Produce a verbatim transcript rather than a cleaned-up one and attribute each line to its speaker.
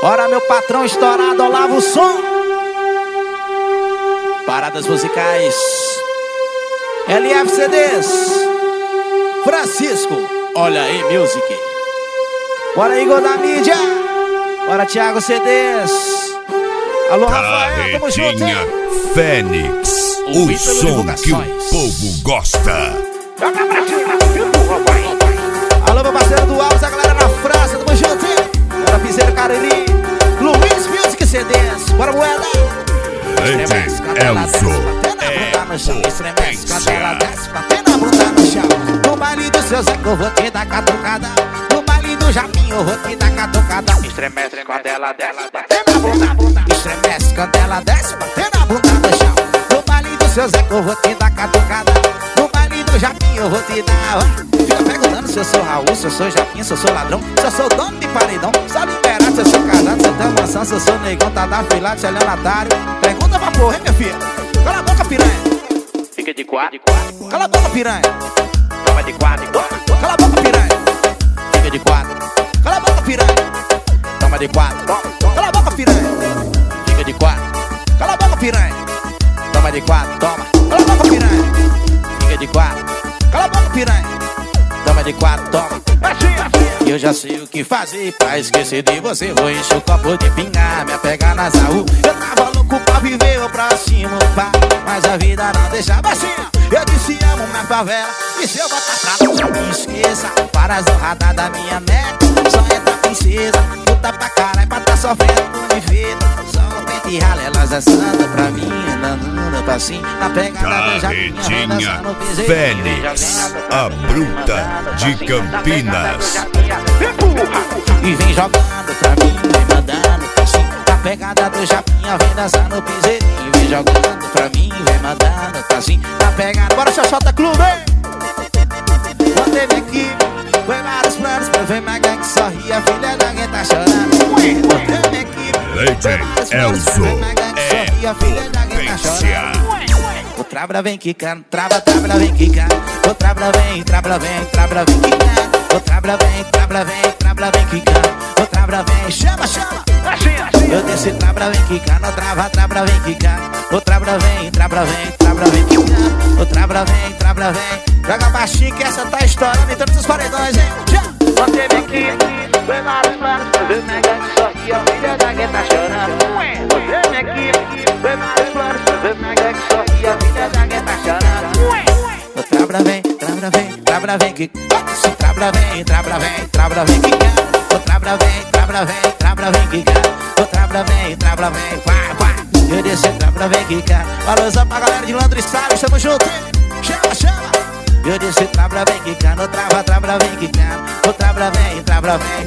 Speaker 1: Ora, meu patrão estourado, Olavo o som. Paradas musicais L F C Ds. Francisco, olha aí, music. Bora, Igor da mídia. Bora, Thiago C Ds. Alô, Rafael, tamo junto, hein?
Speaker 2: Fênix, o, o som que o povo gosta.
Speaker 1: Alô, meu parceiro do Alves, a galera na França, tamo junto, hein? Bora, Piseiro Cariri, Luiz Music C Ds. Bora, moeda.
Speaker 2: Estremece, Elzo,
Speaker 1: estremece, cadela desce, batendo a bunda no chão. No baile do seu Zé, eu vou te dar catucada. No baile do Japinho, eu vou te dar catucada. Estremece, cadela desce, batendo a bunda. Estremece, cadela desce, batendo a bunda no chão. No baile do seu Zé, eu vou te dar catucada. No baile do Japinho, eu vou te dar. Fica perguntando se eu sou Raul, se eu sou Japinho, se eu sou ladrão, se eu sou dono de paredão. Só liberado, se eu sou casado, se eu tenho mansão, se eu sou negão, tá da filada, se eu é otário. Pergunta pra porra, hein, minha filha? Cala a boca, piranha.
Speaker 3: Fica de quatro.
Speaker 1: Cala a boca, piranha.
Speaker 3: Toma de quatro.
Speaker 1: Cala a boca, piranha.
Speaker 3: Fica de quatro.
Speaker 1: Cala a boca, piranha.
Speaker 3: Toma de quatro.
Speaker 1: Cala a boca, piranha.
Speaker 3: Fica de quatro.
Speaker 1: Cala a boca, piranha.
Speaker 3: Toma de quatro. Toma.
Speaker 1: Cala a boca, piranha.
Speaker 3: Fica de quatro.
Speaker 1: Cala a boca, piranha.
Speaker 3: Toma de quatro. Toma.
Speaker 1: Assim, assim.
Speaker 3: E eu já sei o que fazer pra esquecer de você. Vou encher o copo de pingar, me pegar nas Zaú.
Speaker 1: Eu tava louco pra viver o próximo pá,
Speaker 3: mas a vida não deixava assim.
Speaker 1: Eu disse amo minha favela, e se eu botar pra lá,
Speaker 3: não me esqueça. Para as honradas da minha meta, só entra princesa. Luta pra caralho pra tá sofrendo com defeito. Só no pente e rala, elas dançando pra mim, andando pra sim. Na pegada do
Speaker 2: Carretinha Fênix, a bruta de Campinas.
Speaker 3: E vem jogando pra mim, vem mandando pra sim. Na pegada do Japinha, vem dançando piseirinho. Vem jogando pra mim, vem mandando pra sim. Na pegada,
Speaker 1: bora Xoxota Clube, hein?
Speaker 3: Quando teve aqui, foi vários planos pra ver minha gangue sorrir. A filha da quem tá chorando. Quando teve aqui,
Speaker 2: Lady Elzo, é potência.
Speaker 3: O trabra vem quicando, traba, trabra vem quicando. O trabra vem, trabra vem, trabra vem quicando. O trabra vem, trabra vem, trabra vem quicando. O trabra vem, chama, chama. Eu desci, trabra vem quicando. O trava, trabra vem quicando. O trabra vem, trabra vem, trabra vem quicando. O trabra vem, trabra vem. Joga baixinho que essa tá estourando em todos os paredões, hein?
Speaker 1: Quando teve aqui, foi vários planos pra ver minha gangue sorrir. A filha da quem tá chorando. Quando teve aqui, foi vários planos pra ver minha gangue sorrir. A filha da quem tá chorando.
Speaker 3: O trabra vem, trabra vem, trabra vem que se trabra vem, trabra vem, trabra vem que o trabra vem, trabra vem, trabra vem que o trabra vem, trabra vem, vai, vai. Eu desci, trabra vem que valoriza pra galera de Londres, sabe? Estamos juntos, chama, chama. Eu desci, trabra vem que o trava, trabra vem que o trabra vem, trabra vem,